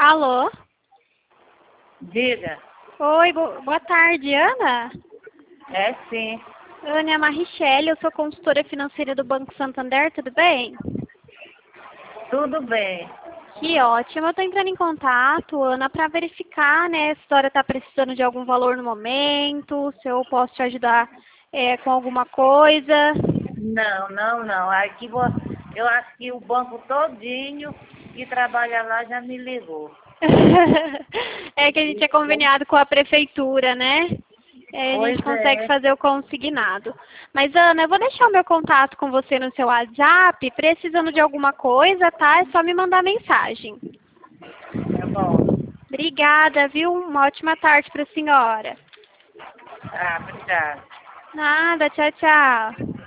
Alô? Diga. Oi, boa tarde, Ana? É sim. Ana, é a Marichelle, eu sou consultora financeira do Banco Santander, tudo bem? Tudo bem. Que ótimo, eu estou entrando em contato, Ana, para verificar, né, se a senhora está precisando de algum valor no momento, se eu posso te ajudar com alguma coisa. Não. Eu acho que o banco todinho que trabalha lá já me ligou. É que a gente é conveniado com a prefeitura, né? A Pois gente consegue é. fazer o consignado. Mas, Ana, eu vou deixar o meu contato com você no seu WhatsApp. Precisando de alguma coisa, tá? É só me mandar mensagem. Tá bom. Obrigada, viu? Uma ótima tarde para a senhora. Ah, obrigada. Nada, tchau, tchau.